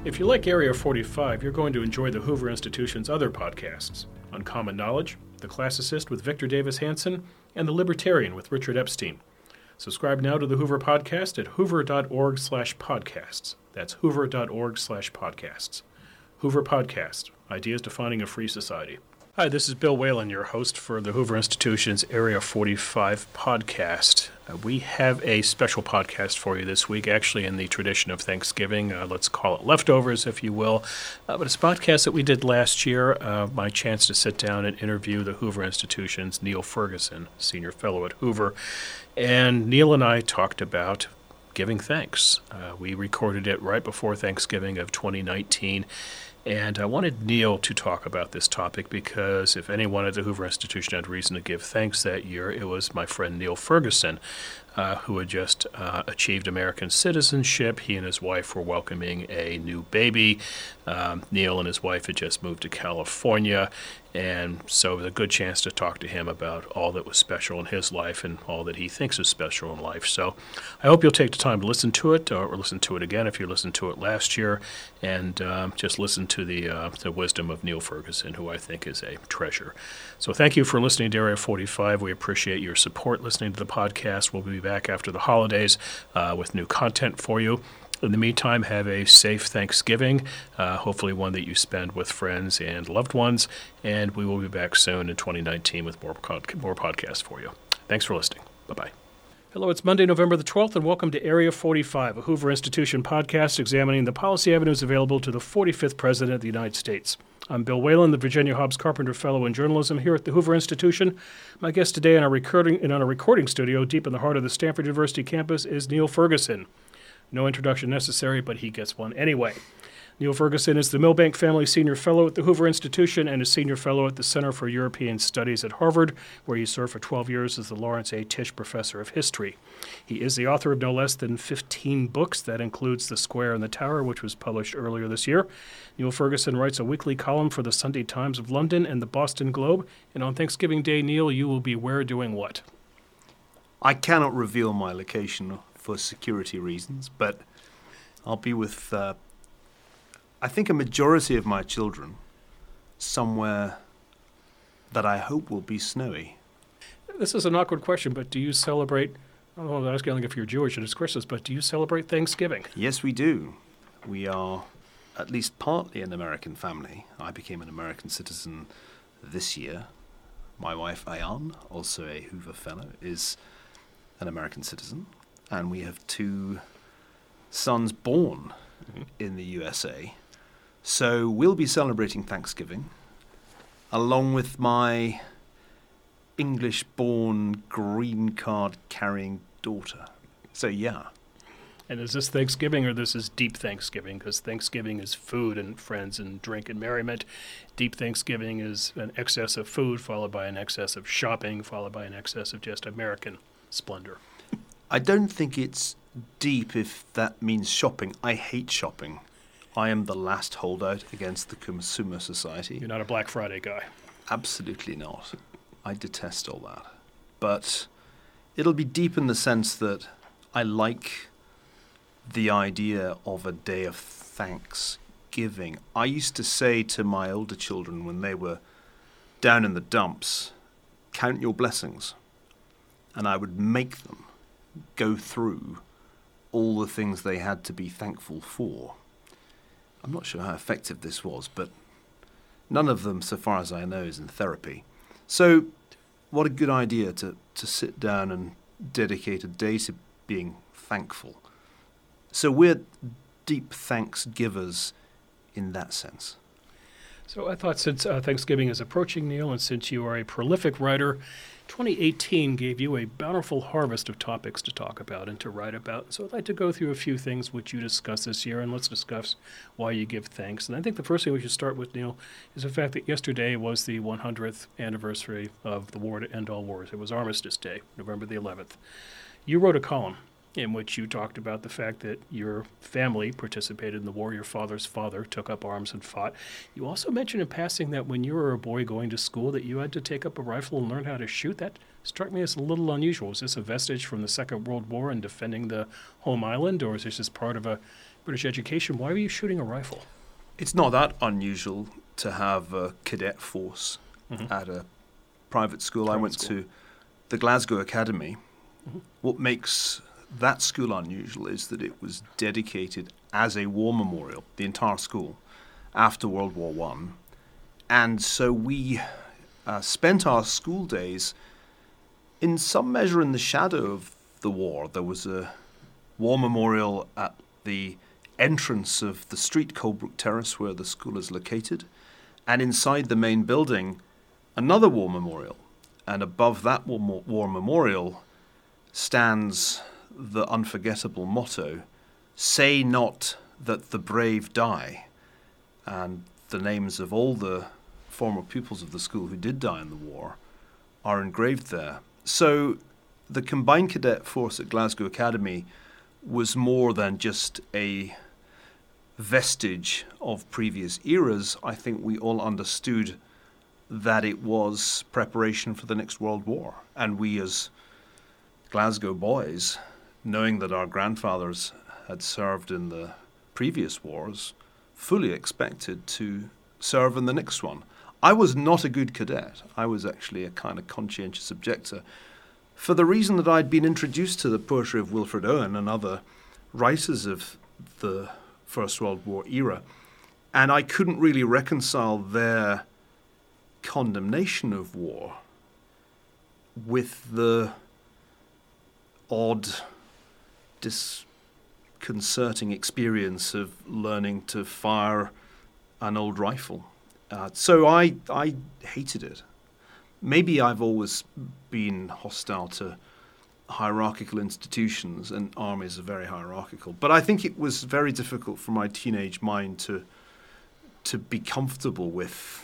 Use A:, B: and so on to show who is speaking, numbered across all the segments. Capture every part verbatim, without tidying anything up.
A: If you like Area forty-five, you're going to enjoy the Hoover Institution's other podcasts, Uncommon Knowledge, The Classicist with Victor Davis Hanson, and The Libertarian with Richard Epstein. Subscribe now to the Hoover Podcast at hoover.org slash podcasts. That's hoover.org slash podcasts. Hoover Podcast, Ideas Defining a Free Society. Hi, this is Bill Whalen, your host for the Hoover Institution's Area forty-five podcast. Uh, we have a special podcast for you this week, actually in the tradition of Thanksgiving. Uh, let's call it leftovers, if you will. Uh, but it's a podcast that we did last year. Uh, my chance to sit down and interview the Hoover Institution's Niall Ferguson, Senior Fellow at Hoover. And Niall and I talked about giving thanks. Uh, we recorded it right before Thanksgiving of twenty nineteen. And I wanted Niall to talk about this topic because if anyone at the Hoover Institution had reason to give thanks that year, it was my friend Niall Ferguson, uh, who had just uh, achieved American citizenship. He and his wife were welcoming a new baby. Um, Niall and his wife had just moved to California, and so it was a good chance to talk to him about all that was special in his life and all that he thinks is special in life. So I hope you'll take the time to listen to it, or listen to it again if you listened to it last year, and um, just listen to the uh, the wisdom of Niall Ferguson, who I think is a treasure. So thank you for listening to Area forty-five. We appreciate your support listening to the podcast. We'll be back after the holidays uh, with new content for you. In the meantime, have a safe Thanksgiving, uh, hopefully one that you spend with friends and loved ones, and we will be back soon in twenty nineteen with more, more podcasts for you. Thanks for listening. Bye-bye. Hello, it's Monday, November the twelfth, and welcome to Area forty-five, a Hoover Institution podcast examining the policy avenues available to the forty-fifth President of the United States. I'm Bill Whalen, the Virginia Hobbs Carpenter Fellow in Journalism here at the Hoover Institution. My guest today in our recording, in our recording studio deep in the heart of the Stanford University campus is Niall Ferguson. No introduction necessary, but he gets one anyway. Niall Ferguson is the Milbank Family Senior Fellow at the Hoover Institution and a Senior Fellow at the Center for European Studies at Harvard, where he served for twelve years as the Lawrence A. Tisch Professor of History. He is the author of no less than fifteen books. That includes The Square and the Tower, which was published earlier this year. Niall Ferguson writes a weekly column for the Sunday Times of London and the Boston Globe. And on Thanksgiving Day, Niall, you will be where doing what?
B: I cannot reveal my location for security reasons, but I'll be with, uh, I think, a majority of my children somewhere that I hope will be snowy.
A: This is an awkward question, but do you celebrate, I don't know, I'm asking if you're Jewish and it's Christmas, but do you celebrate Thanksgiving?
B: Yes, we do. We are at least partly an American family. I became an American citizen this year. My wife, Ayan, also a Hoover Fellow, is an American citizen. And we have two sons born mm-hmm. in the U S A. So we'll be celebrating Thanksgiving along with my English-born green card-carrying daughter. So, yeah.
A: And is this Thanksgiving or this is deep Thanksgiving? Because Thanksgiving is food and friends and drink and merriment. Deep Thanksgiving is an excess of food followed by an excess of shopping followed by an excess of just American splendor.
B: I don't think it's deep if that means shopping. I hate shopping. I am the last holdout against the consumer society.
A: You're not a Black Friday guy.
B: Absolutely not. I detest all that. But it'll be deep in the sense that I like the idea of a day of thanksgiving. I used to say to my older children when they were down in the dumps, count your blessings. And I would make them go through all the things they had to be thankful for. I'm not sure how effective this was, but none of them, so far as I know, is in therapy. So what a good idea to, to sit down and dedicate a day to being thankful. So we're deep thanks givers in that sense.
A: So I thought since uh, Thanksgiving is approaching, Niall, and since you are a prolific writer, twenty eighteen gave you a bountiful harvest of topics to talk about and to write about. So I'd like to go through a few things which you discussed this year, and let's discuss why you give thanks. And I think the first thing we should start with, Niall, is the fact that yesterday was the one hundredth anniversary of the war to end all wars. It was Armistice Day, November the eleventh. You wrote a column in which you talked about the fact that your family participated in the war. Your father's father took up arms and fought. You also mentioned in passing that when you were a boy going to school that you had to take up a rifle and learn how to shoot. That struck me as a little unusual. Is this a vestige from the Second World War and defending the home island, or is this just part of a British education, why were you shooting a rifle?
B: It's not that unusual to have a cadet force mm-hmm. at a private school. Private I went school. to the Glasgow Academy. Mm-hmm. What makes that school unusual is that it was dedicated as a war memorial, the entire school, after World War One. And so we uh, spent our school days in some measure in the shadow of the war. There was a war memorial at the entrance of the street Colebrook Terrace where the school is located, and inside the main building another war memorial, and above that war, war memorial stands the unforgettable motto, "Say not that the brave die," and the names of all the former pupils of the school who did die in the war are engraved there. So the Combined Cadet Force at Glasgow Academy was more than just a vestige of previous eras. I think we all understood that it was preparation for the next World War. And we as Glasgow boys, knowing that our grandfathers had served in the previous wars, fully expected to serve in the next one. I was not a good cadet. I was actually a kind of conscientious objector, for the reason that I'd been introduced to the poetry of Wilfred Owen and other writers of the First World War era, and I couldn't really reconcile their condemnation of war with the odd, disconcerting experience of learning to fire an old rifle. Uh, so I I hated it. Maybe I've always been hostile to hierarchical institutions, and armies are very hierarchical. But I think it was very difficult for my teenage mind to to be comfortable with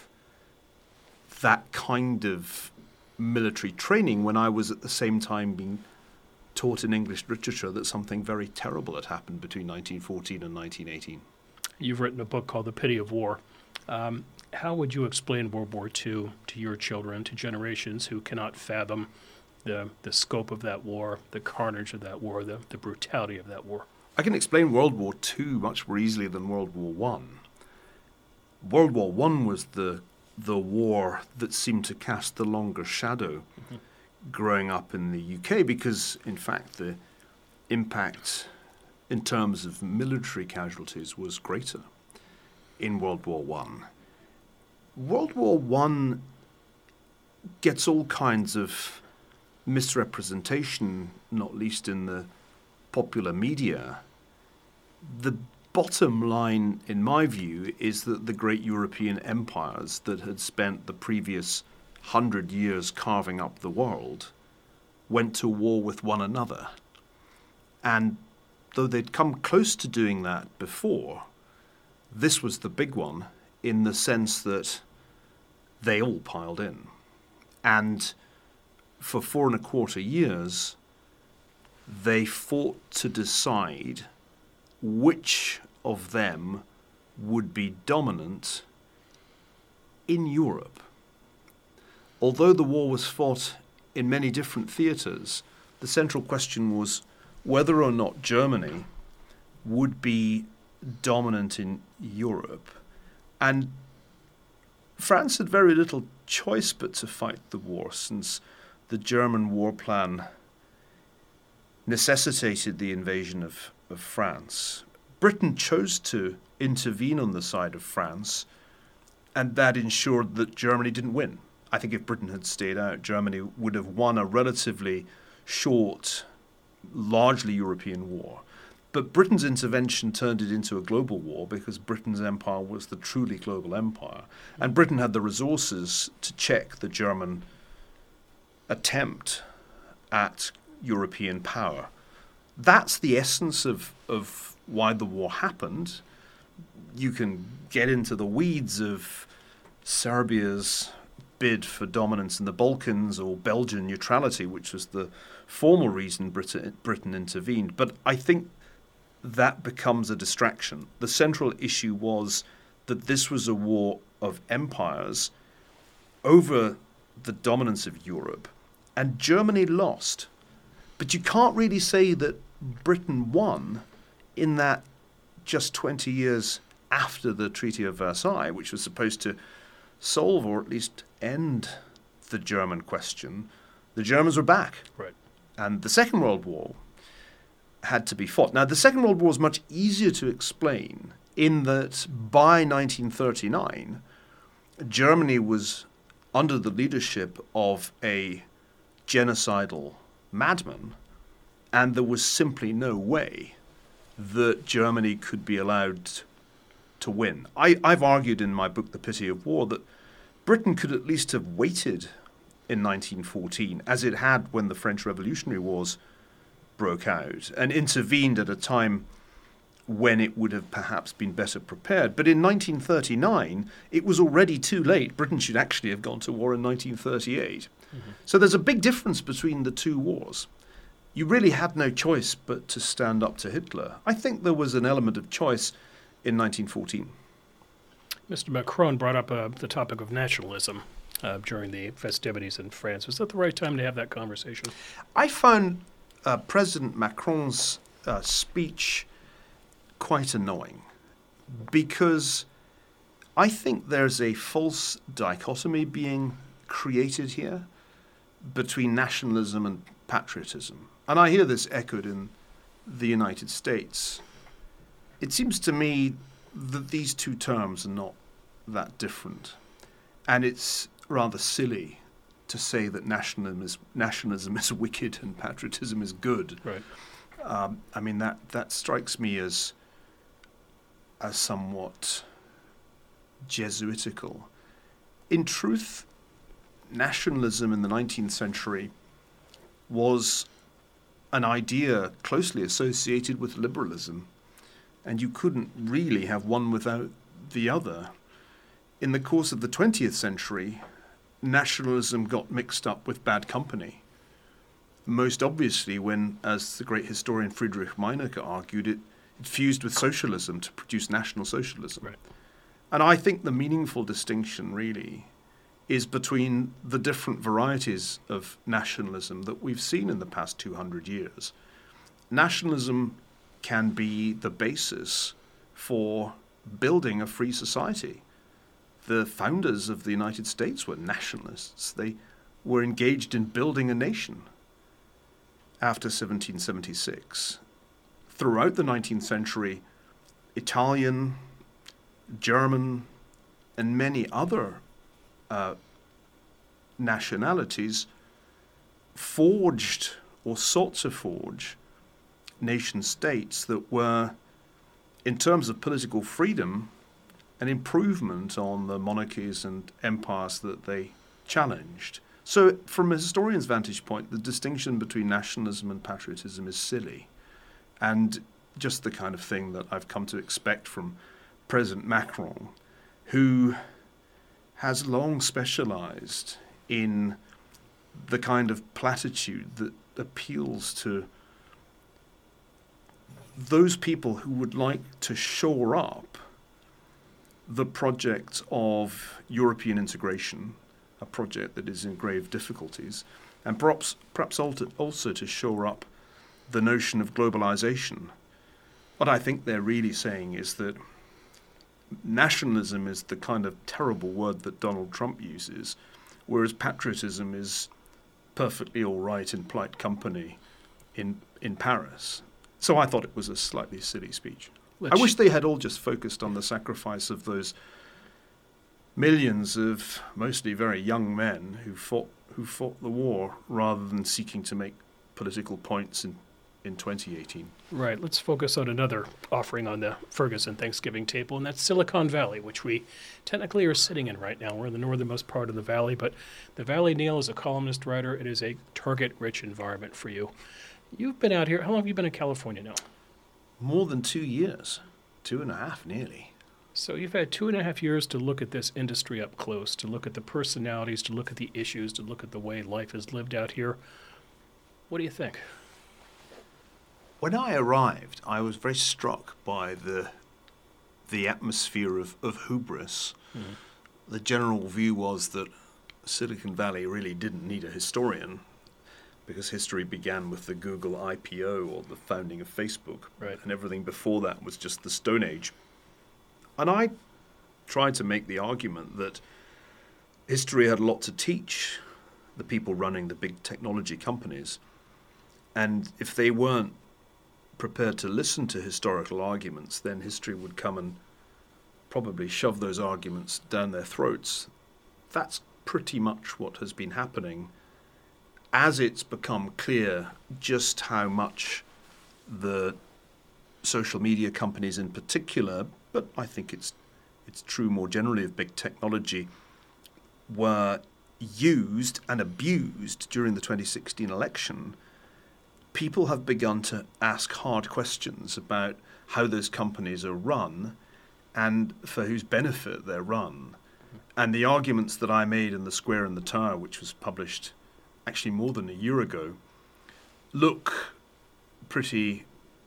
B: that kind of military training when I was at the same time being taught in English literature that something very terrible had happened between nineteen fourteen and nineteen eighteen.
A: You've written a book called The Pity of War. Um, how would you explain World War Two to your children, to generations who cannot fathom the the scope of that war, the carnage of that war, the, the brutality of that war?
B: I can explain World War Two much more easily than World War One. World War One was the the war that seemed to cast the longer shadow mm-hmm. growing up in the U K, because, in fact, the impact in terms of military casualties was greater in World War One. World War One gets all kinds of misrepresentation, not least in the popular media. The bottom line, in my view, is that the great European empires that had spent the previous hundred years carving up the world went to war with one another. And though they'd come close to doing that before, this was the big one in the sense that they all piled in. And for four and a quarter years, they fought to decide which of them would be dominant in Europe. Although the war was fought in many different theatres, the central question was whether or not Germany would be dominant in Europe. And France had very little choice but to fight the war, since the German war plan necessitated the invasion of, of France. Britain chose to intervene on the side of France, and that ensured that Germany didn't win. I think if Britain had stayed out, Germany would have won a relatively short, largely European war. But Britain's intervention turned it into a global war because Britain's empire was the truly global empire. And Britain had the resources to check the German attempt at European power. That's the essence of, of why the war happened. You can get into the weeds of Serbia's bid for dominance in the Balkans or Belgian neutrality, which was the formal reason Britain, Britain intervened. But I think that becomes a distraction. The central issue was that this was a war of empires over the dominance of Europe, and Germany lost. But you can't really say that Britain won, in that just twenty years after the Treaty of Versailles, which was supposed to solve or at least end the German question, the Germans were back.
A: Right.
B: And the Second World War had to be fought. Now, the Second World War is much easier to explain in that by nineteen thirty-nine, Germany was under the leadership of a genocidal madman, and there was simply no way that Germany could be allowed to win. I, I've argued in my book, The Pity of War, that Britain could at least have waited in nineteen fourteen, as it had when the French Revolutionary Wars broke out, and intervened at a time when it would have perhaps been better prepared. But in nineteen thirty-nine, it was already too late. Britain should actually have gone to war in nineteen thirty-eight. Mm-hmm. So there's a big difference between the two wars. You really had no choice but to stand up to Hitler. I think there was an element of choice in nineteen fourteen.
A: Mister Macron brought up uh, the topic of nationalism uh, during the festivities in France. Was that the right time to have that conversation?
B: I found uh, President Macron's uh, speech quite annoying, because I think there's a false dichotomy being created here between nationalism and patriotism. And I hear this echoed in the United States. It seems to me that these two terms are not that different. And it's rather silly to say that nationalism is, nationalism is wicked and patriotism is good.
A: Right.
B: Um, I mean, that, that strikes me as as somewhat Jesuitical. In truth, nationalism in the nineteenth century was an idea closely associated with liberalism, and you couldn't really have one without the other. In the course of the twentieth century, nationalism got mixed up with bad company. Most obviously when, as the great historian Friedrich Meinecke argued, it It fused with socialism to produce National Socialism.
A: Right.
B: And I think the meaningful distinction really is between the different varieties of nationalism that we've seen in the past two hundred years. Nationalism can be the basis for building a free society. The founders of the United States were nationalists. They were engaged in building a nation after seventeen seventy-six. Throughout the nineteenth century, Italian, German, and many other uh, nationalities forged or sought to forge nation states that were, in terms of political freedom, an improvement on the monarchies and empires that they challenged. So from a historian's vantage point, the distinction between nationalism and patriotism is silly, and just the kind of thing that I've come to expect from President Macron, who has long specialized in the kind of platitude that appeals to those people who would like to shore up the project of European integration, a project that is in grave difficulties, and perhaps, perhaps also to shore up the notion of globalization. What I think they're really saying is that nationalism is the kind of terrible word that Donald Trump uses, whereas patriotism is perfectly all right in polite company in in Paris. So I thought it was a slightly silly speech.
A: Which,
B: I wish they had all just focused on the sacrifice of those millions of mostly very young men who fought who fought the war, rather than seeking to make political points in, in twenty eighteen.
A: Right. Let's focus on another offering on the Ferguson Thanksgiving table, and that's Silicon Valley, which we technically are sitting in right now. We're in the northernmost part of the valley, but the Valley, Neil, is a columnist writer. It is a target-rich environment for you. You've been out here. How long have you been in California now?
B: More than two years. Two and a half, nearly.
A: So you've had two and a half years to look at this industry up close, to look at the personalities, to look at the issues, to look at the way life is lived out here. What do you think?
B: When I arrived, I was very struck by the the atmosphere of, of hubris. Mm-hmm. The general view was that Silicon Valley really didn't need a historian. because history began with the Google I P O or the founding of Facebook.
A: Right.
B: And everything before that was just the Stone Age. And I tried to make the argument that history had a lot to teach the people running the big technology companies. And if they weren't prepared to listen to historical arguments, then history would come and probably shove those arguments down their throats. That's pretty much what has been happening as it's become clear just how much the social media companies in particular, but I think it's it's true more generally of big technology, were used and abused during the twenty sixteen election. People have begun to ask hard questions about how those companies are run and for whose benefit they're run. And the arguments that I made in The Square and the Tower, which was published actually more than a year ago, look pretty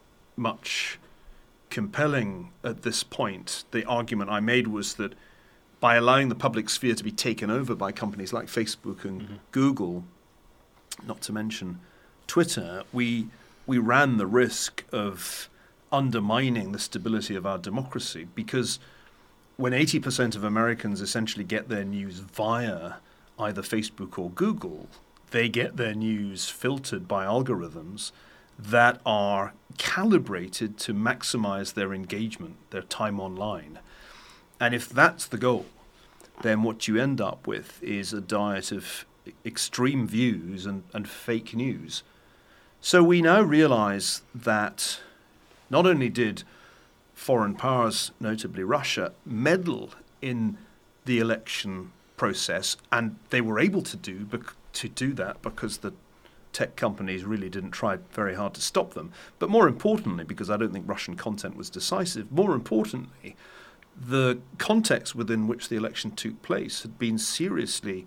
B: much compelling at this point. The argument I made was that by allowing the public sphere to be taken over by companies like Facebook and mm-hmm. Google, not to mention Twitter, we we ran the risk of undermining the stability of our democracy, because when eighty percent of Americans essentially get their news via either Facebook or Google, they get their news filtered by algorithms that are calibrated to maximize their engagement, their time online. And if that's the goal, then what you end up with is a diet of extreme views and, and fake news. So we now realize that not only did foreign powers, notably Russia, meddle in the election process, and they were able to do bec- to do that because the tech companies really didn't try very hard to stop them. But more importantly, because I don't think Russian content was decisive, more importantly, the context within which the election took place had been seriously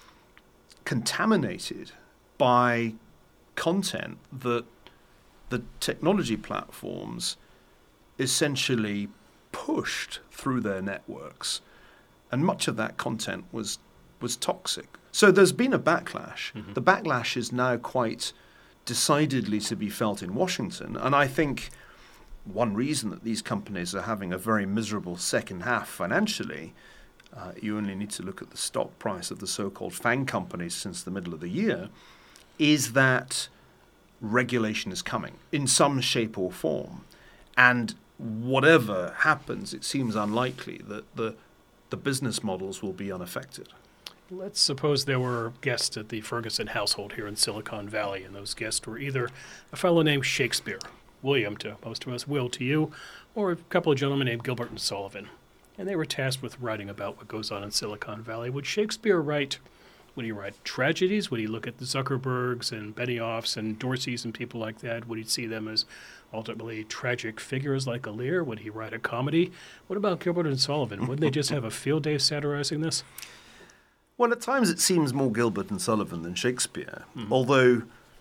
B: contaminated by content that the technology platforms essentially pushed through their networks. And much of that content was was toxic. So there's been a backlash. Mm-hmm. The backlash is now quite decidedly to be felt in Washington. And I think one reason that these companies are having a very miserable second half financially, uh, you only need to look at the stock price of the so-called FANG companies since the middle of the year, is that regulation is coming in some shape or form. And whatever happens, it seems unlikely that the the business models will be unaffected.
A: Let's suppose there were guests at the Ferguson household here in Silicon Valley, and those guests were either a fellow named Shakespeare, William to most of us, Will to you, or a couple of gentlemen named Gilbert and Sullivan. And they were tasked with writing about what goes on in Silicon Valley. Would Shakespeare write, would he write tragedies? Would he look at the Zuckerbergs and Benioffs and Dorseys and people like that? Would he see them as ultimately tragic figures like Lear? Would he write a comedy? What about Gilbert and Sullivan? Wouldn't they just have a field day satirizing this?
B: Well, at times it seems more Gilbert and Sullivan than Shakespeare, mm-hmm. although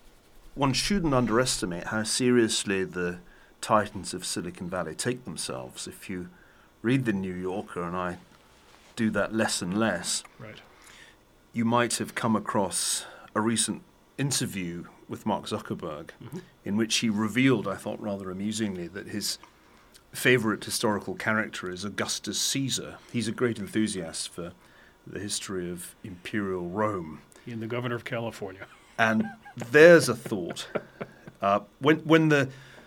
B: one shouldn't underestimate how seriously the titans of Silicon Valley take themselves. If you read The New Yorker, and I do that less and less,
A: right,
B: you might have come across a recent interview with Mark Zuckerberg mm-hmm. in which he revealed, I thought rather amusingly, that his favorite historical character is Augustus Caesar. He's a great enthusiast for the history of imperial Rome.
A: He and the governor of California.
B: And there's a thought. Uh, when when the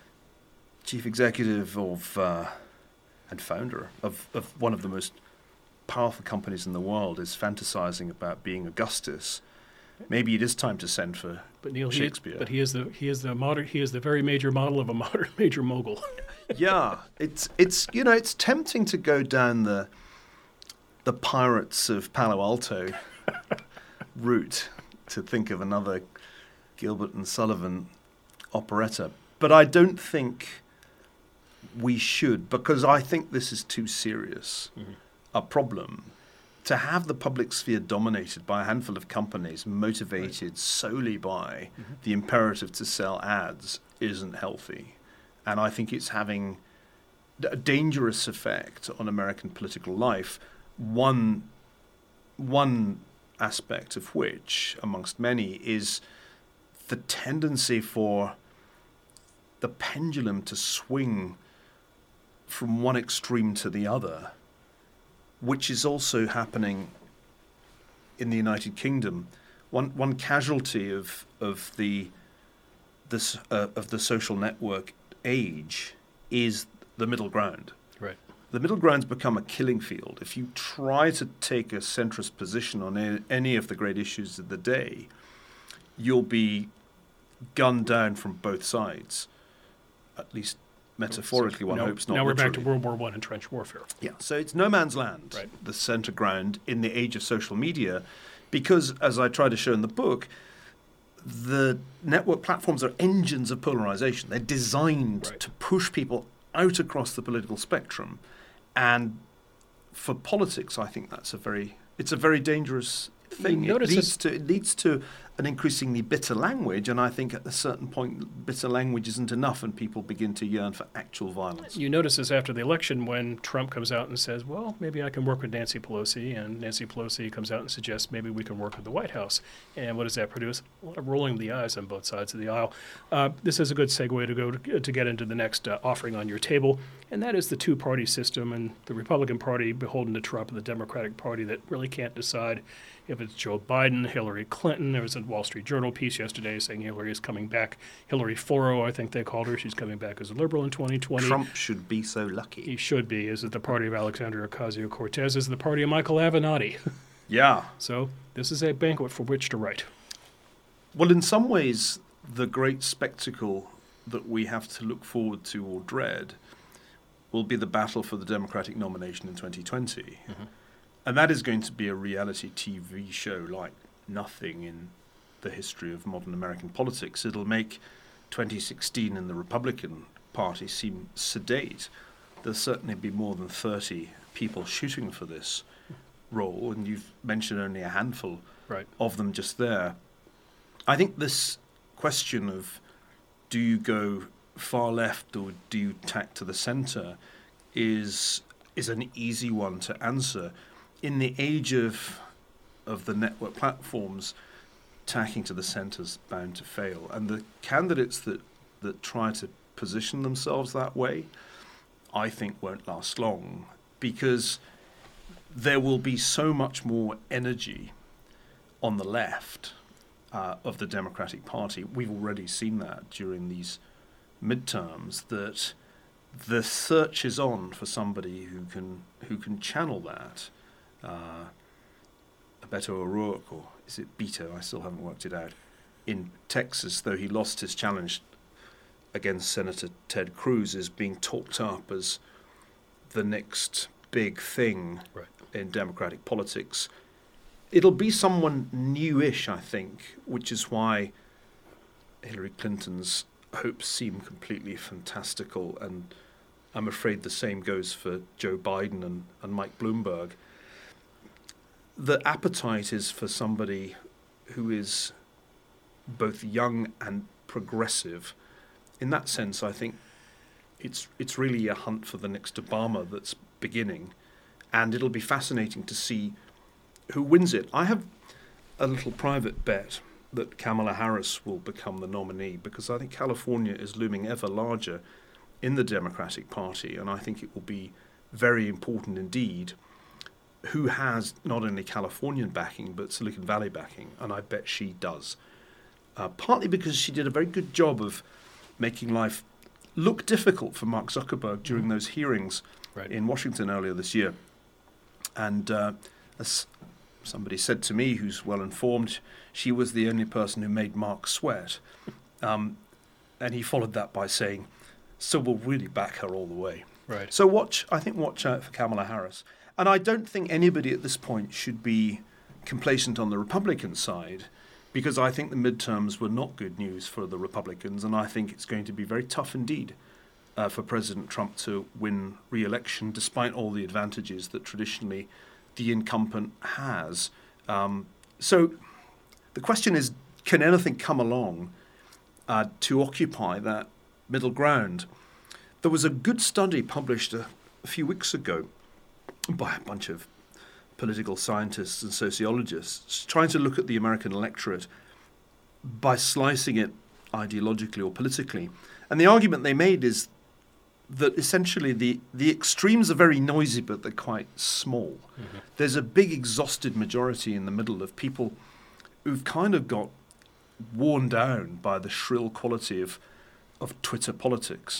B: chief executive of uh, and founder of, of one of the most powerful companies in the world is fantasizing about being Augustus, maybe it is time to send for
A: but Neil,
B: Shakespeare.
A: He, but he is the he is the modern he is the very major model of a modern major mogul.
B: Yeah, it's it's you know it's tempting to go down the the Pirates of Palo Alto route to think of another Gilbert and Sullivan operetta, but I don't think we should, because I think this is too serious mm-hmm. a problem to have the public sphere dominated by a handful of companies motivated right. solely by mm-hmm. the imperative to sell ads isn't healthy. And I think it's having a dangerous effect on American political life, one one aspect of which, amongst many, is the tendency for the pendulum to swing from one extreme to the other, which is also happening in the United Kingdom. One one casualty of of the this uh, of the social network age is the middle ground.
A: Right.
B: The middle ground's become a killing field. If you try to take a centrist position on a, any of the great issues of the day, you'll be gunned down from both sides. At least metaphorically,
A: So
B: one
A: now,
B: hopes not
A: Now we're
B: literally.
A: back to World War One and trench warfare.
B: Yeah, so it's no man's land,
A: Right.
B: the centre ground in the age of social media, because, as I try to show in the book, the network platforms are engines of polarization. They're designed
A: Right.
B: to push people out across the political spectrum, and for politics, I think that's a very it's a very dangerous thing.
A: You
B: It
A: notice
B: leads to it leads to an increasingly bitter language, and I think at a certain point, bitter language isn't enough, and people begin to yearn for actual violence.
A: You notice this after the election when Trump comes out and says, well, maybe I can work with Nancy Pelosi, and Nancy Pelosi comes out and suggests maybe we can work with the White House. And what does that produce? A lot of rolling of the eyes on both sides of the aisle. Uh, this is a good segue to go to, to get into the next uh, offering on your table, and that is the two-party system and the Republican Party beholden to Trump and the Democratic Party that really can't decide if it's Joe Biden, Hillary Clinton. There was a Wall Street Journal piece yesterday saying Hillary is coming back. Hillary Foro, I think they called her. She's coming back as a liberal in twenty twenty.
B: Trump should be so lucky.
A: He should be. Is it the party of Alexandria Ocasio-Cortez? Is it the party of Michael Avenatti?
B: Yeah.
A: So this is a banquet for which to write.
B: Well, in some ways, the great spectacle that we have to look forward to or dread will be the battle for the Democratic nomination in twenty twenty.
A: Mm-hmm.
B: And that is going to be a reality T V show like nothing in the history of modern American politics. It'll make twenty sixteen in the Republican Party seem sedate. There'll certainly be more than thirty people shooting for this role, and you've mentioned only a handful
A: Right.
B: of them just there. I think this question of do you go far left or do you tack to the centre is is an easy one to answer. In the age of of the network platforms, tacking to the centre is bound to fail. And the candidates that, that try to position themselves that way, I think won't last long, because there will be so much more energy on the left uh, of the Democratic Party. We've already seen that during these midterms, that the search is on for somebody who can who can channel that. Uh, Beto O'Rourke, or is it Beto? I still haven't worked it out. In Texas, though he lost his challenge against Senator Ted Cruz, is being talked up as the next big thing
A: Right.
B: in Democratic politics. It'll be someone newish, I think, which is why Hillary Clinton's hopes seem completely fantastical, and I'm afraid the same goes for Joe Biden and, and Mike Bloomberg. The appetite is for somebody who is both young and progressive. In that sense, I think it's it's really a hunt for the next Obama that's beginning, and it'll be fascinating to see who wins it. I have a little private bet that Kamala Harris will become the nominee, because I think California is looming ever larger in the Democratic Party, and I think it will be very important indeed who has not only Californian backing but Silicon Valley backing, and I bet she does. Uh, partly because she did a very good job of making life look difficult for Mark Zuckerberg during mm-hmm. those hearings
A: Right.
B: in Washington earlier this year. And uh, as somebody said to me who's well informed, she was the only person who made Mark sweat. Um, and he followed that by saying, so we'll really back her all the way.
A: Right.
B: So watch, I think watch out for Kamala Harris. And I don't think anybody at this point should be complacent on the Republican side, because I think the midterms were not good news for the Republicans, and I think it's going to be very tough indeed uh, for President Trump to win re-election, despite all the advantages that traditionally the incumbent has. Um, so the question is, can anything come along uh, to occupy that middle ground? There was a good study published a, a few weeks ago by a bunch of political scientists and sociologists trying to look at the American electorate by slicing it ideologically or politically. And the argument they made is that essentially the, the extremes are very noisy, but they're quite small. Mm-hmm. There's a big exhausted majority in the middle of people who've kind of got worn down by the shrill quality of, of Twitter politics.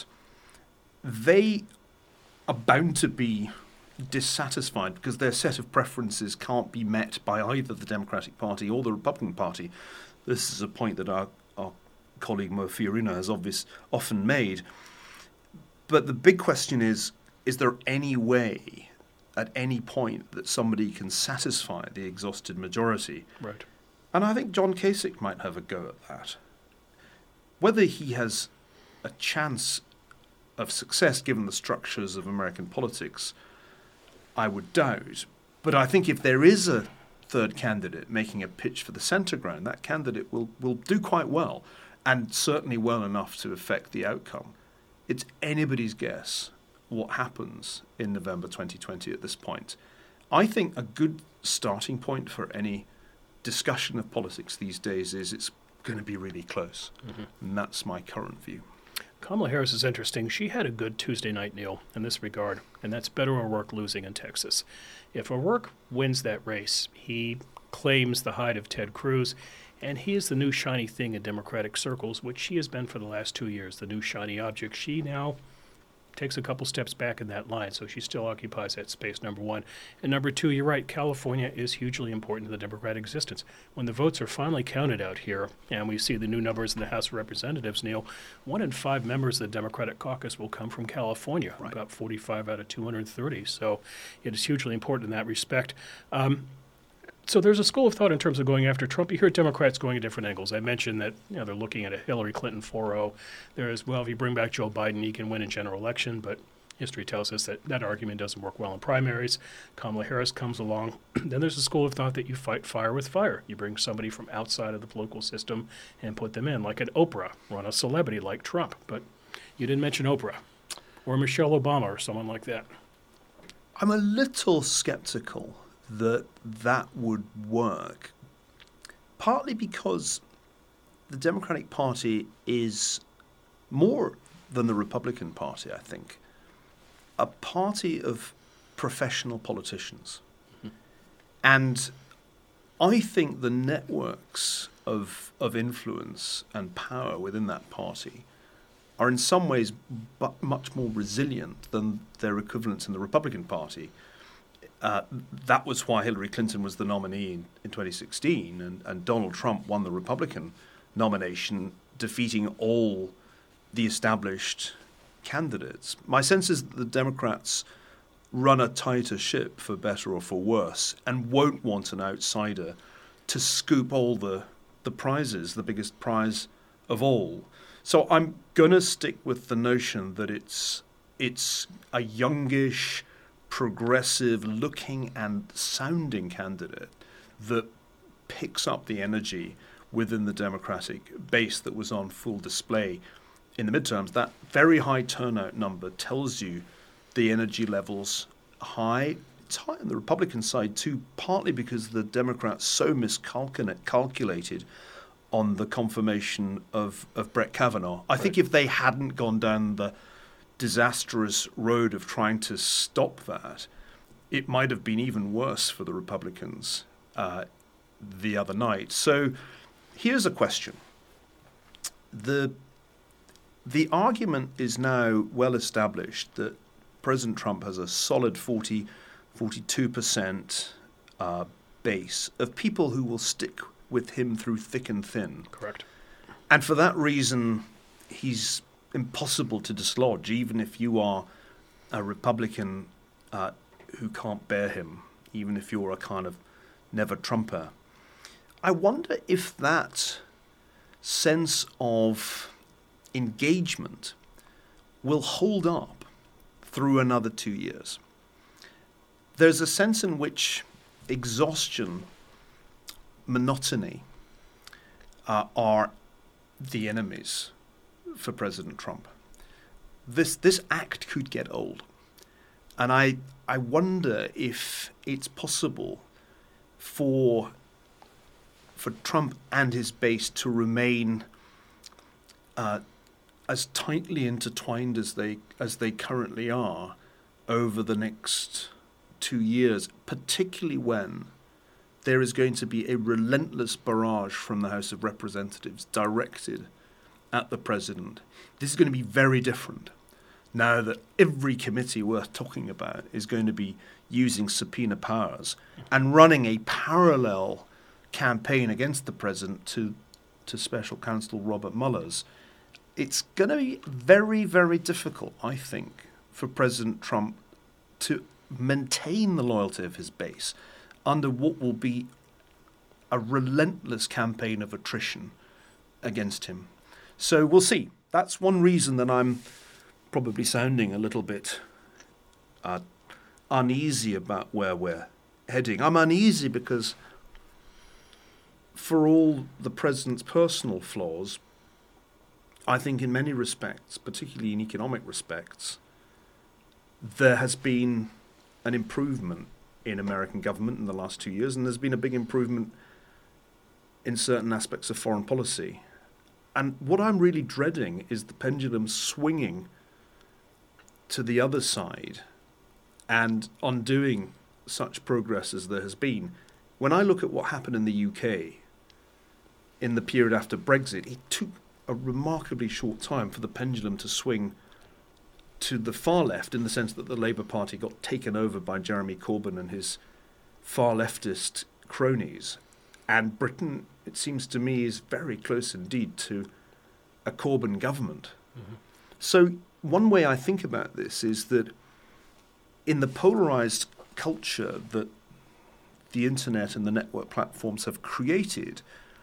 B: They are bound to be dissatisfied because their set of preferences can't be met by either the Democratic Party or the Republican Party. This is a point that our, our colleague Mo Fiorina has obvious, often made. But the big question is, is there any way at any point that somebody can satisfy the exhausted majority?
A: Right.
B: And I think John Kasich might have a go at that. Whether he has a chance of success given the structures of American politics, I would doubt. But I think if there is a third candidate making a pitch for the centre ground, that candidate will, will do quite well, and certainly well enough to affect the outcome. It's anybody's guess what happens in November twenty twenty at this point. I think a good starting point for any discussion of politics these days is it's going to be really close. Mm-hmm. And that's my current view.
A: Kamala Harris is interesting. She had a good Tuesday night, Neil, in this regard, and that's Beto O'Rourke losing in Texas. If O'Rourke wins that race, he claims the hide of Ted Cruz, and he is the new shiny thing in Democratic circles, which she has been for the last two years, the new shiny object. She now takes a couple steps back in that line, so she still occupies that space, number one. And number two, you're right, California is hugely important to the Democratic existence. When the votes are finally counted out here, and we see the new numbers in the House of Representatives, Neil, one in five members of the Democratic caucus will come from California, right. About forty-five out of two hundred thirty. So it is hugely important in that respect. Um, So there's a school of thought in terms of going after Trump. You hear Democrats going at different angles. I mentioned that you know they're looking at a Hillary Clinton four oh. There is, well, if you bring back Joe Biden, he can win a general election, but history tells us that that argument doesn't work well in primaries. Kamala Harris comes along. Then there's a school of thought that you fight fire with fire. You bring somebody from outside of the political system and put them in, like an Oprah, run a celebrity like Trump. But you didn't mention Oprah or Michelle Obama or someone like that.
B: I'm a little skeptical that that would work, partly because the Democratic Party is more than the Republican Party, I think, a party of professional politicians. Mm-hmm. And I think the networks of of influence and power within that party are in some ways bu- much more resilient than their equivalents in the Republican Party. Uh, that was why Hillary Clinton was the nominee in, in twenty sixteen, and, and Donald Trump won the Republican nomination, defeating all the established candidates. My sense is that the Democrats run a tighter ship, for better or for worse, and won't want an outsider to scoop all the, the prizes, the biggest prize of all. So I'm going to stick with the notion that it's it's a youngish, progressive looking and sounding candidate that picks up the energy within the Democratic base that was on full display in the midterms. That very high turnout number tells you the energy levels high. It's high on the Republican side too, partly because the Democrats so miscalculated on the confirmation of, of Brett Kavanaugh. I right. think if they hadn't gone down the disastrous road of trying to stop that, it might have been even worse for the Republicans uh, the other night. So here's a question. The the argument is now well established that President Trump has a solid forty, forty-two percent uh, base of people who will stick with him through thick and thin.
A: Correct.
B: And for that reason, he's impossible to dislodge, even if you are a Republican uh, who can't bear him, even if you're a kind of never-Trumper. I wonder if that sense of engagement will hold up through another two years. There's a sense in which exhaustion, monotony uh, are the enemies for President Trump. This this act could get old. And I I wonder if it's possible for for Trump and his base to remain uh, as tightly intertwined as they as they currently are over the next two years, particularly when there is going to be a relentless barrage from the House of Representatives directed at the president. This is going to be very different now that every committee worth talking about is going to be using subpoena powers and running a parallel campaign against the president to, to Special Counsel Robert Mueller's. It's going to be very, very difficult, I think, for President Trump to maintain the loyalty of his base under what will be a relentless campaign of attrition against him. So we'll see. That's one reason that I'm probably sounding a little bit uh, uneasy about where we're heading. I'm uneasy because for all the president's personal flaws, I think in many respects, particularly in economic respects, there has been an improvement in American government in the last two years, and there's been a big improvement in certain aspects of foreign policy. And what I'm really dreading is the pendulum swinging to the other side and undoing such progress as there has been. When I look at what happened in the U K in the period after Brexit, it took a remarkably short time for the pendulum to swing to the far left, in the sense that the Labour Party got taken over by Jeremy Corbyn and his far leftist cronies. And Britain, it seems to me, is very close indeed to a Corbyn government. Mm-hmm. So one way I think about this is that in the polarised culture that the internet and the network platforms have created,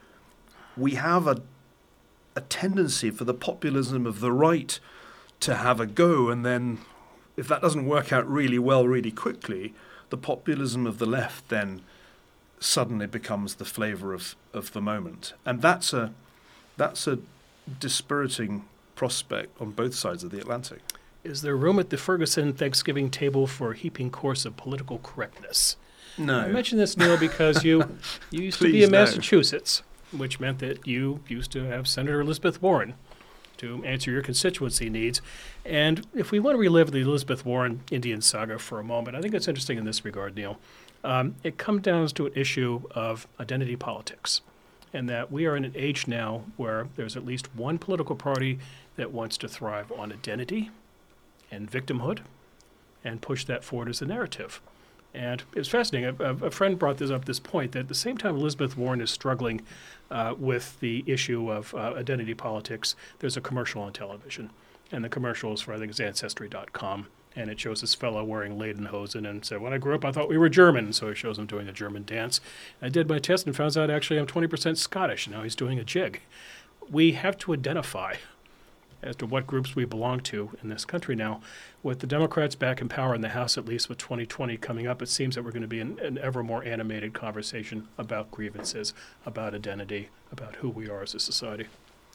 B: we have a, a tendency for the populism of the right to have a go, and then if that doesn't work out really well really quickly, the populism of the left then suddenly becomes the flavour of, of the moment. And that's a that's a dispiriting prospect on both sides of the Atlantic.
A: Is there room at the Ferguson Thanksgiving table for a heaping course of political correctness?
B: No.
A: I mention this, Neil, because you, you used to be in Massachusetts, which meant that you used to have Senator Elizabeth Warren to answer your constituency needs. And if we want to relive the Elizabeth Warren Indian saga for a moment, I think it's interesting in this regard, Neil. Um, it comes down to an issue of identity politics, and that we are in an age now where there's at least one political party that wants to thrive on identity and victimhood and push that forward as a narrative. And it's fascinating. A, a friend brought this up, this point, that at the same time Elizabeth Warren is struggling uh, with the issue of uh, identity politics, there's a commercial on television. And the commercial is for, I think it's Ancestry dot com. And it shows this fellow wearing lederhosen and said, when I grew up, I thought we were German. So he shows him doing a German dance. I did my test and found out actually I'm twenty percent Scottish. Now he's doing a jig. We have to identify as to what groups we belong to in this country now. With the Democrats back in power in the House, at least with twenty twenty coming up, it seems that we're going to be in an ever more animated conversation about grievances, about identity, about who we are as a society.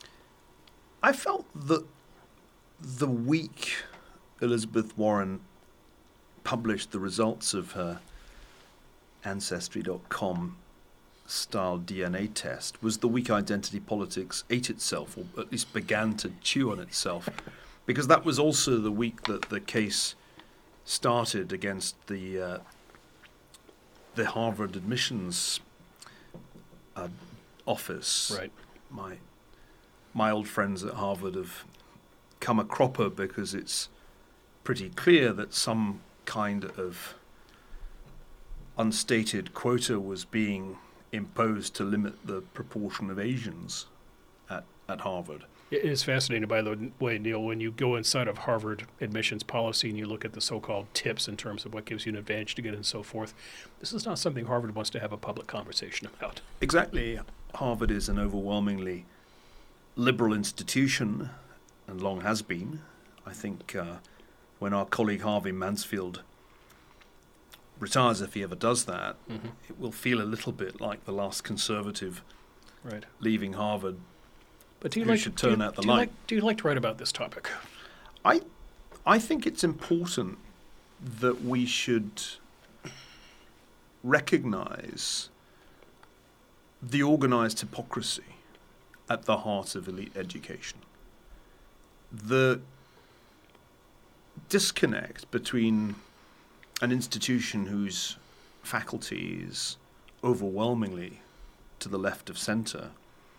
B: I felt that the week Elizabeth Warren published the results of her Ancestry dot com style D N A test was the week identity politics ate itself, or at least began to chew on itself, because that was also the week that the case started against the uh, the Harvard admissions uh, office.
A: Right.
B: My my old friends at Harvard have come a cropper because it's pretty clear that some kind of unstated quota was being imposed to limit the proportion of Asians at, at Harvard.
A: It is fascinating, by the way, Neil, when you go inside of Harvard admissions policy and you look at the so-called tips in terms of what gives you an advantage to get in and so forth. This is not something Harvard wants to have a public conversation about.
B: Exactly. Harvard is an overwhelmingly liberal institution and long has been. I think uh, when our colleague Harvey Mansfield retires, if he ever does that, mm-hmm. it will feel a little bit like the last conservative
A: right.
B: leaving Harvard.
A: But do you
B: who
A: like
B: should
A: do you,
B: turn out the
A: do you
B: light?
A: Like, do you like to write about this topic?
B: I, I think it's important that we should recognise the organised hypocrisy at the heart of elite education. The disconnect between an institution whose faculty is overwhelmingly to the left of centre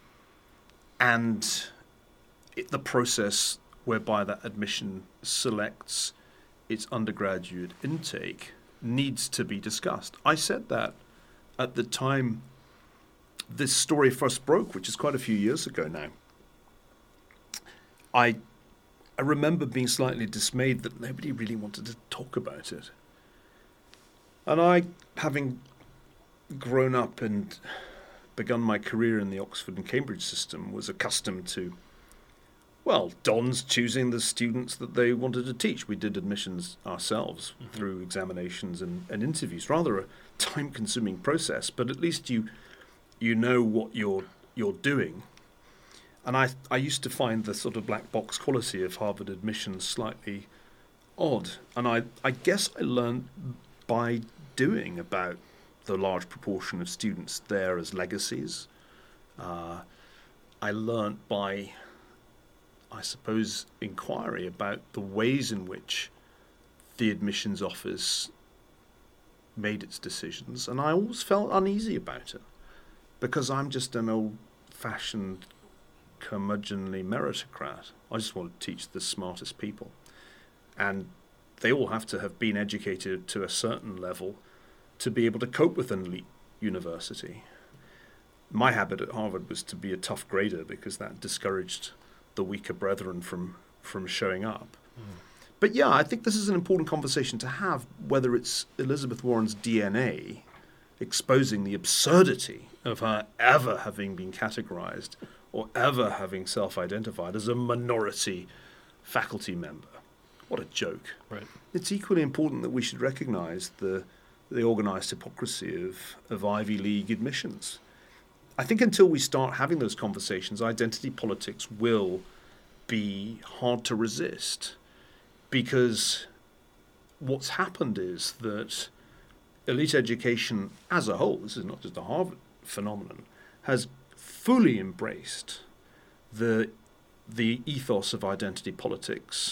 B: and it, the process whereby that admission selects its undergraduate intake needs to be discussed. I said that at the time this story first broke, which is quite a few years ago now. I I remember being slightly dismayed that nobody really wanted to talk about it. And I, having grown up and begun my career in the Oxford and Cambridge system, was accustomed to, well, dons choosing the students that they wanted to teach. We did admissions ourselves mm-hmm. through examinations and, and interviews. Rather a time-consuming process, but at least you you know what you're you're doing. And I I used to find the sort of black box quality of Harvard admissions slightly odd. And I, I guess I learned by doing about the large proportion of students there as legacies. Uh, I learned by, I suppose, inquiry about the ways in which the admissions office made its decisions. And I always felt uneasy about it because I'm just an old-fashioned curmudgeonly meritocrat. I just want to teach the smartest people. And they all have to have been educated to a certain level to be able to cope with an elite university. My habit at Harvard was to be a tough grader because that discouraged the weaker brethren from, from showing up. Mm. But yeah, I think this is an important conversation to have, whether it's Elizabeth Warren's D N A exposing the absurdity of her ever having been categorized or ever having self-identified as a minority faculty member. What a joke.
A: Right.
B: It's equally important that we should recognize the the organized hypocrisy of, of Ivy League admissions. I think until we start having those conversations, identity politics will be hard to resist, because what's happened is that elite education as a whole, this is not just a Harvard phenomenon, has fully embraced the the ethos of identity politics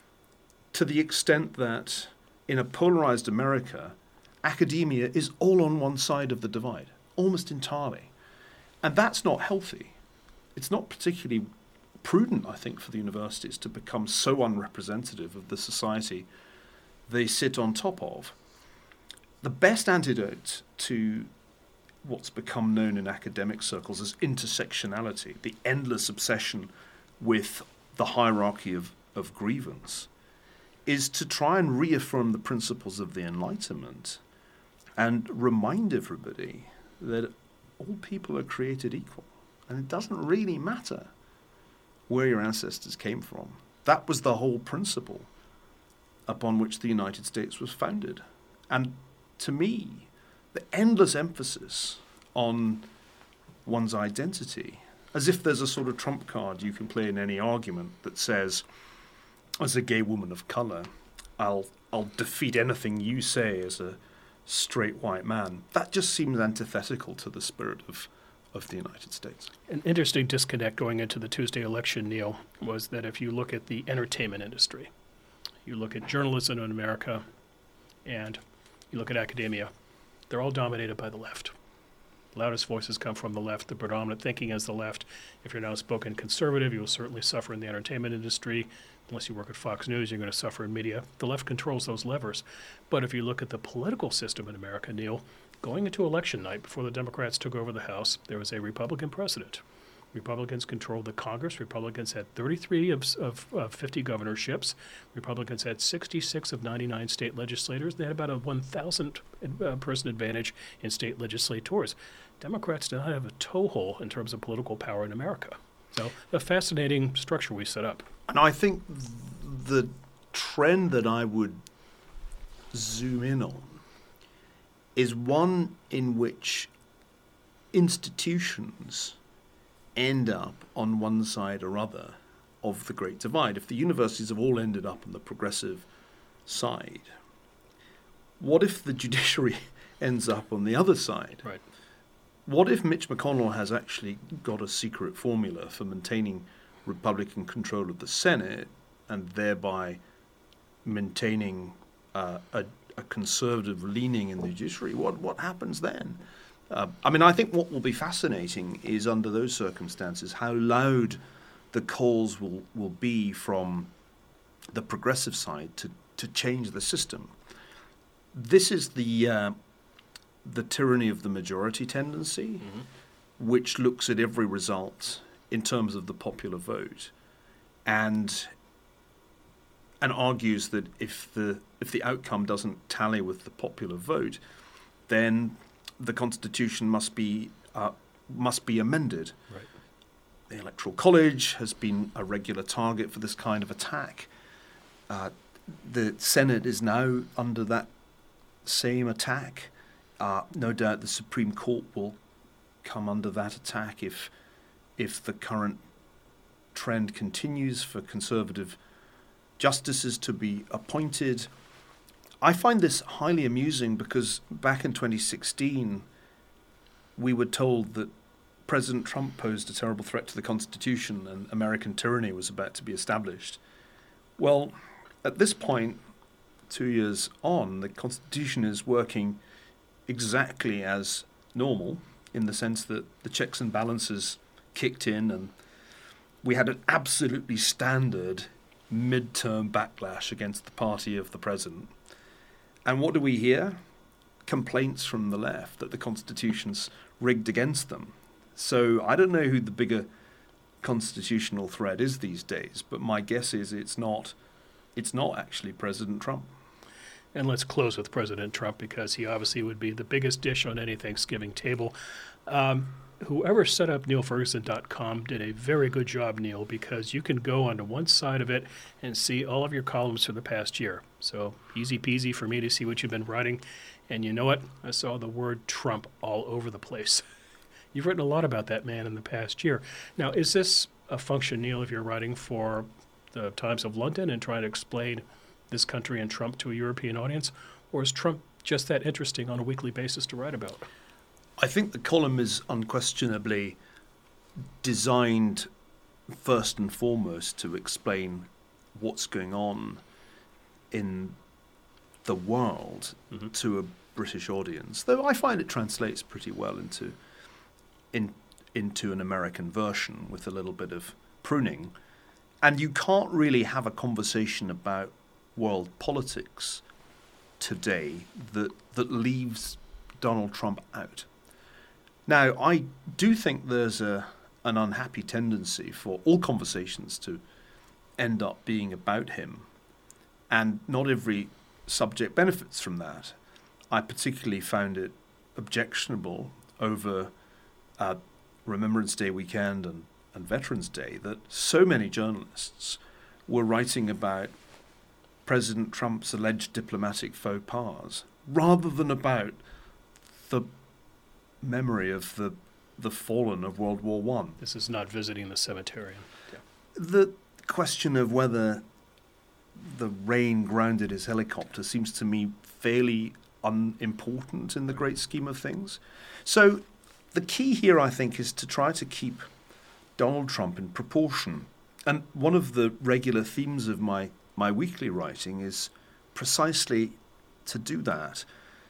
B: to the extent that in a polarized America, academia is all on one side of the divide, almost entirely. And that's not healthy. It's not particularly prudent, I think, for the universities to become so unrepresentative of the society they sit on top of. The best antidote to what's become known in academic circles as intersectionality, the endless obsession with the hierarchy of, of grievance, is to try and reaffirm the principles of the Enlightenment and remind everybody that all people are created equal. And it doesn't really matter where your ancestors came from. That was the whole principle upon which the United States was founded. And to me, the endless emphasis on one's identity, as if there's a sort of trump card you can play in any argument that says, as a gay woman of colour, I'll I'll defeat anything you say as a straight white man. That just seems antithetical to the spirit of, of the United States.
A: An interesting disconnect going into the Tuesday election, Neil, was that if you look at the entertainment industry, you look at journalism in America, and you look at academia, they're all dominated by the left. The loudest voices come from the left. The predominant thinking is the left. If you're an outspoken conservative, you will certainly suffer in the entertainment industry. Unless you work at Fox News, you're going to suffer in media. The left controls those levers. But if you look at the political system in America, Neil, going into election night, before the Democrats took over the House, there was a Republican president. Republicans controlled the Congress. Republicans had thirty-three of, of, of fifty governorships. Republicans had sixty-six of ninety-nine state legislators. They had about a one thousand uh, person advantage in state legislators. Democrats do not have a toehold in terms of political power in America. So a fascinating structure we set up.
B: And I think the trend that I would zoom in on is one in which institutions end up on one side or other of the Great Divide. If the universities have all ended up on the progressive side, what if the judiciary ends up on the other side?
A: Right.
B: what if Mitch McConnell has actually got a secret formula for maintaining Republican control of the Senate and thereby maintaining uh, a, a conservative leaning in the judiciary? What what happens then? Uh, I mean, I think what will be fascinating is, under those circumstances, how loud the calls will, will be from the progressive side to, to change the system. This is the uh, the tyranny of the majority tendency, mm-hmm. which looks at every result in terms of the popular vote, and and argues that if the if the outcome doesn't tally with the popular vote, then the Constitution must be uh, must be amended.
A: Right.
B: The Electoral College has been a regular target for this kind of attack. Uh, the Senate is now under that same attack. Uh, no doubt the Supreme Court will come under that attack if if the current trend continues for conservative justices to be appointed. I find this highly amusing because back in twenty sixteen, we were told that President Trump posed a terrible threat to the Constitution and American tyranny was about to be established. Well, at this point, two years on, the Constitution is working exactly as normal, in the sense that the checks and balances kicked in and we had an absolutely standard midterm backlash against the party of the president. And what do we hear? Complaints from the left that the Constitution's rigged against them. So I don't know who the bigger constitutional threat is these days, but my guess is it's not it's not actually President Trump.
A: And let's close with President Trump, because he obviously would be the biggest dish on any Thanksgiving table. Um, whoever set up Neil Ferguson dot com did a very good job, Neil, because you can go onto one side of it and see all of your columns for the past year. So easy peasy for me to see what you've been writing. And you know what? I saw the word Trump all over the place. You've written a lot about that man in the past year. Now, is this a function, Neil, of your writing for the Times of London and trying to explain this country and Trump to a European audience? Or is Trump just that interesting on a weekly basis to write about?
B: I think the column is unquestionably designed first and foremost to explain what's going on in the world mm-hmm. to a British audience, though I find it translates pretty well into in, into an American version with a little bit of pruning. And you can't really have a conversation about world politics today that that leaves Donald Trump out. Now, I do think there's a an unhappy tendency for all conversations to end up being about him, and not every subject benefits from that. I particularly found it objectionable over uh, Remembrance Day weekend and, and Veterans Day that so many journalists were writing about President Trump's alleged diplomatic faux pas, rather than about the memory of the the fallen of World War One.
A: This is not visiting the cemetery. Yeah.
B: The question of whether the rain grounded his helicopter seems to me fairly unimportant in the great scheme of things. So the key here, I think, is to try to keep Donald Trump in proportion. And one of the regular themes of my, my weekly writing is precisely to do that.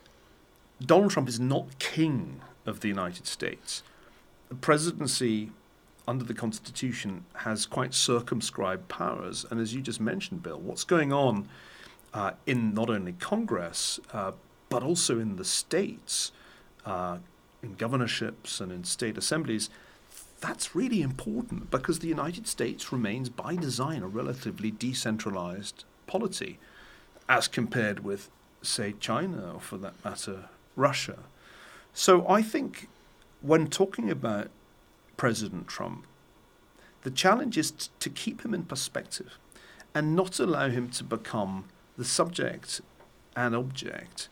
B: Donald Trump is not king of the United States. The presidency under the Constitution has quite circumscribed powers. And as you just mentioned, Bill, what's going on uh, in not only Congress, uh, but also in the states, uh, in governorships and in state assemblies, that's really important because the United States remains by design a relatively decentralized polity as compared with, say, China or for that matter, Russia. So I think when talking about President Trump, the challenge is t- to keep him in perspective and not allow him to become the subject and object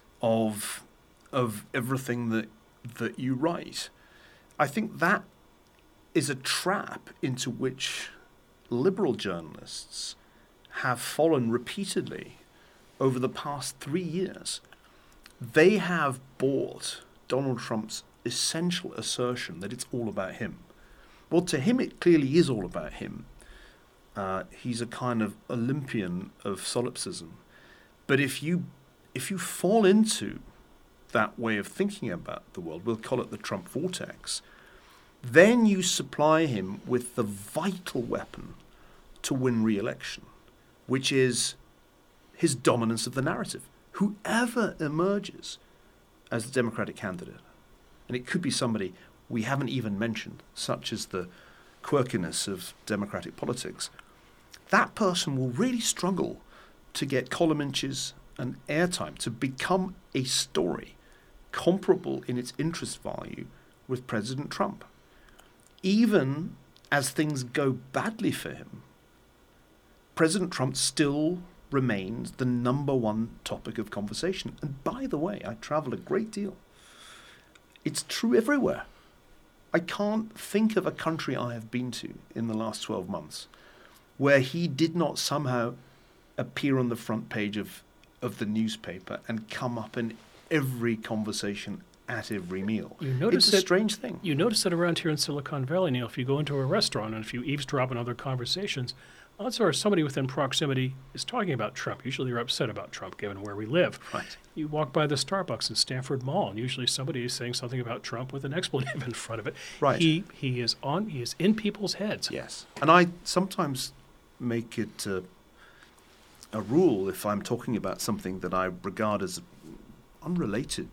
B: of of everything that that you write. I think that is a trap into which liberal journalists have fallen repeatedly over the past three years. They have bought Donald Trump's essential assertion that it's all about him. Well, to him, it clearly is all about him. Uh, he's a kind of Olympian of solipsism. But if you if you fall into that way of thinking about the world, we'll call it the Trump vortex, then you supply him with the vital weapon to win re-election, which is his dominance of the narrative. Whoever emerges as the Democratic candidate, and it could be somebody we haven't even mentioned, such as the quirkiness of Democratic politics, that person will really struggle to get column inches and airtime, to become a story comparable in its interest value with President Trump. Even as things go badly for him, President Trump still remains the number one topic of conversation. And by the way, I travel a great deal. It's true everywhere. I can't think of a country I have been to in the last twelve months where he did not somehow appear on the front page of, of the newspaper and come up in every conversation at every meal.
A: You notice
B: it's a
A: it,
B: strange thing.
A: You notice it around here in Silicon Valley, Neil. If you go into a restaurant and if you eavesdrop on other conversations, odds are somebody within proximity is talking about Trump. Usually they're upset about Trump, given where we live.
B: Right.
A: You walk by the Starbucks in Stanford Mall, and usually somebody is saying something about Trump with an expletive in front of it.
B: Right.
A: He he is on. He is in people's heads.
B: Yes. And I sometimes make it uh, a rule, if I'm talking about something that I regard as unrelated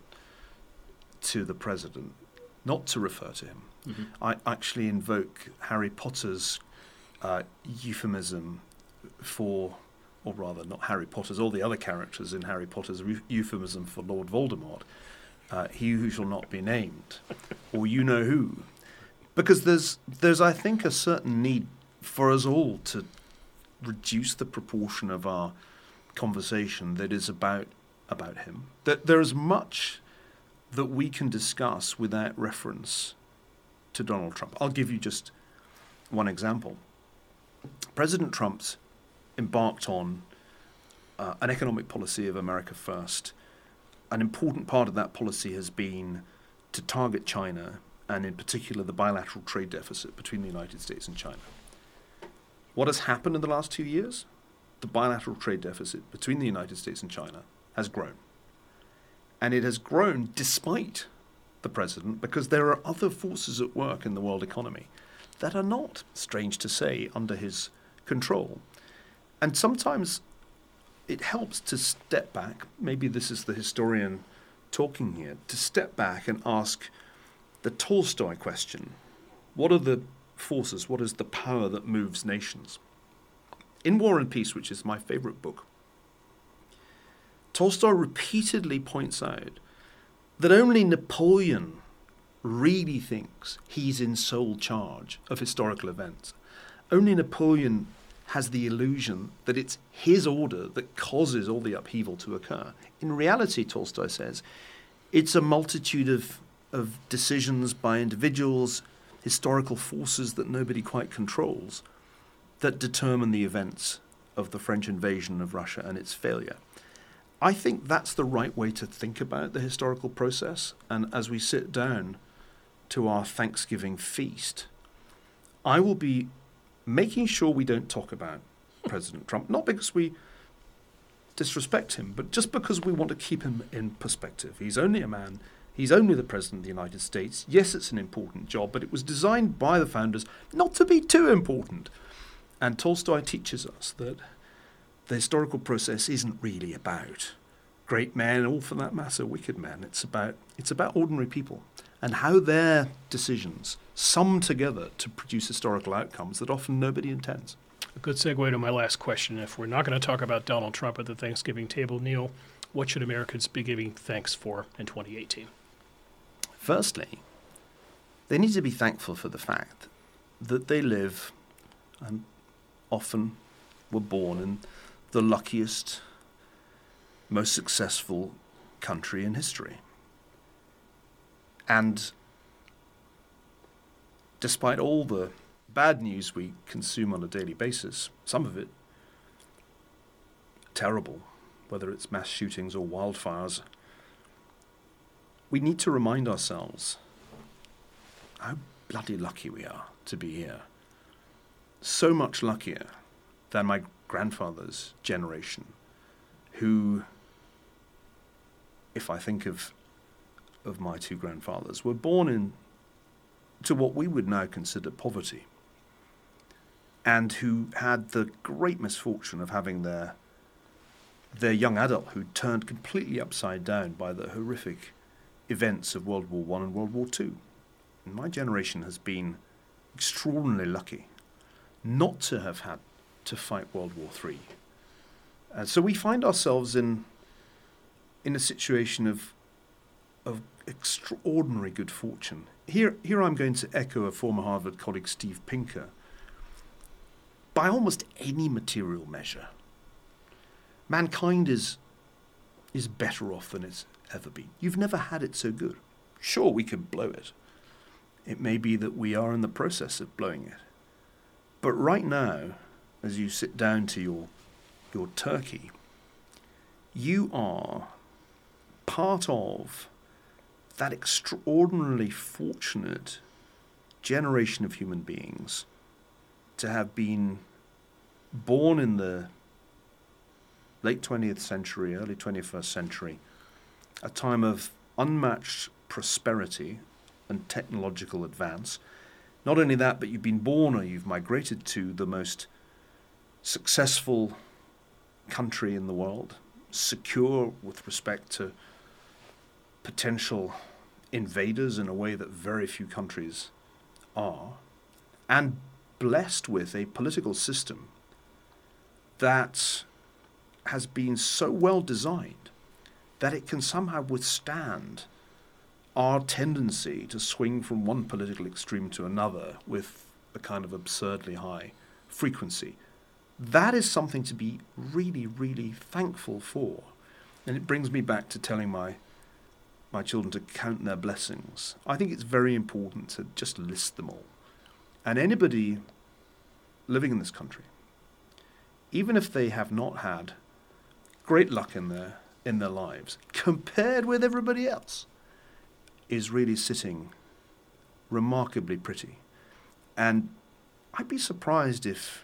B: to the president, not to refer to him. Mm-hmm. I actually invoke Harry Potter's uh, euphemism for, or rather not Harry Potter's, all the other characters in Harry Potter's re- euphemism for Lord Voldemort, uh, he who shall not be named, or you know who. Because there's, there's, I think, a certain need for us all to reduce the proportion of our conversation that is about about him. That there is much that we can discuss without reference to Donald Trump. I'll give you just one example. President Trump's embarked on uh, an economic policy of America First. An important part of that policy has been to target China, and in particular the bilateral trade deficit between the United States and China. What has happened in the last two years? The bilateral trade deficit between the United States and China has grown. And it has grown despite the president, because there are other forces at work in the world economy that are not, strange to say, under his control. And sometimes it helps to step back, maybe this is the historian talking here, to step back and ask the Tolstoy question. What are the forces, what is the power that moves nations? In War and Peace, which is my favorite book, Tolstoy repeatedly points out that only Napoleon really thinks he's in sole charge of historical events. Only Napoleon has the illusion that it's his order that causes all the upheaval to occur. In reality, Tolstoy says, it's a multitude of, of decisions by individuals, historical forces that nobody quite controls, that determine the events of the French invasion of Russia and its failure. I think that's the right way to think about the historical process. And as we sit down to our Thanksgiving feast, I will be making sure we don't talk about President Trump, not because we disrespect him, but just because we want to keep him in perspective. He's only a man. He's only the President of the United States. Yes, it's an important job, but it was designed by the founders not to be too important. And Tolstoy teaches us that the historical process isn't really about great men, or for that matter, wicked men. It's about it's about ordinary people and how their decisions sum together to produce historical outcomes that often nobody intends.
A: A good segue to my last question. If we're not going to talk about Donald Trump at the Thanksgiving table, Neil, what should Americans be giving thanks for in twenty eighteen?
B: Firstly, they need to be thankful for the fact that they live and often were born in the luckiest, most successful country in history. And despite all the bad news we consume on a daily basis, some of it terrible, whether it's mass shootings or wildfires, we need to remind ourselves how bloody lucky we are to be here. So much luckier than my grandfather's generation, who, if I think of of my two grandfathers, were born in to what we would now consider poverty, and who had the great misfortune of having their their young adulthood turned completely upside down by the horrific events of World War One and World War Two. And my generation has been extraordinarily lucky not to have had to fight World War Three. And so we find ourselves in in a situation of of extraordinary good fortune. Here, here I'm going to echo a former Harvard colleague, Steve Pinker. By almost any material measure, mankind is is better off than it's ever been. You've never had it so good. Sure, we could blow it. It may be that we are in the process of blowing it. But right now, as you sit down to your your turkey, you are part of that extraordinarily fortunate generation of human beings to have been born in the late twentieth century, early twenty-first century, a time of unmatched prosperity and technological advance. Not only that, but you've been born or you've migrated to the most successful country in the world, secure with respect to potential invaders in a way that very few countries are, and blessed with a political system that has been so well designed that it can somehow withstand our tendency to swing from one political extreme to another with a kind of absurdly high frequency. That is something to be really, really thankful for. And it brings me back to telling my my children to count their blessings. I think it's very important to just list them all. And anybody living in this country, even if they have not had great luck in their in their lives, compared with everybody else, is really sitting remarkably pretty. And I'd be surprised if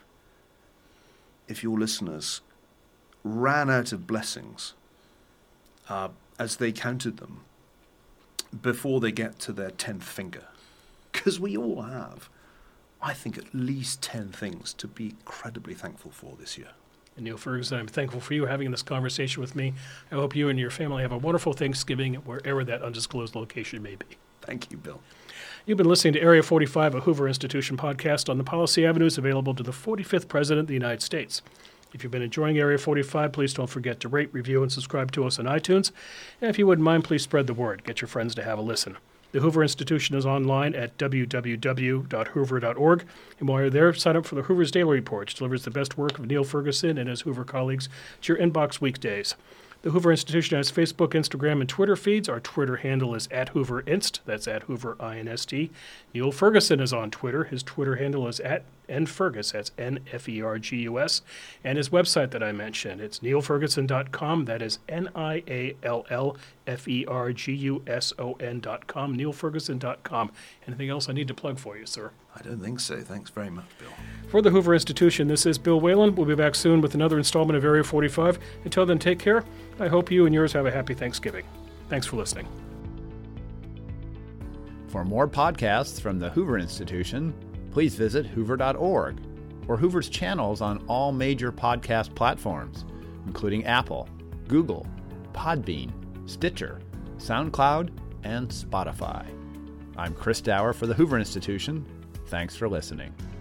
B: if your listeners ran out of blessings uh, as they counted them before they get to their tenth finger. Because we all have, I think, at least ten things to be incredibly thankful for this year.
A: And Neil Ferguson, I'm thankful for you having this conversation with me. I hope you and your family have a wonderful Thanksgiving wherever that undisclosed location may be.
B: Thank you, Bill.
A: You've been listening to Area forty-five, a Hoover Institution podcast on the policy avenues available to the forty-fifth President of the United States. If you've been enjoying Area forty-five, please don't forget to rate, review, and subscribe to us on iTunes. And if you wouldn't mind, please spread the word. Get your friends to have a listen. The Hoover Institution is online at w w w dot hoover dot org. And while you're there, sign up for the Hoover's Daily Report, which delivers the best work of Neil Ferguson and his Hoover colleagues to your inbox weekdays. The Hoover Institution has Facebook, Instagram, and Twitter feeds. Our Twitter handle is at HooverInst. That's at Hoover I N S T. Neil Ferguson is on Twitter. His Twitter handle is at nfergus. That's N F E R G U S. And his website that I mentioned, it's neil ferguson dot com. That is N I A L L F E R G U S O N dot com, neil ferguson dot com. Anything else I need to plug for you, sir?
B: I don't think so. Thanks very much, Bill.
A: For the Hoover Institution, this is Bill Whalen. We'll be back soon with another installment of Area forty-five. Until then, take care. I hope you and yours have a happy Thanksgiving. Thanks for listening.
C: For more podcasts from the Hoover Institution, please visit hoover dot org or Hoover's channels on all major podcast platforms, including Apple, Google, Podbean, Stitcher, SoundCloud, and Spotify. I'm Chris Dower for the Hoover Institution. Thanks for listening.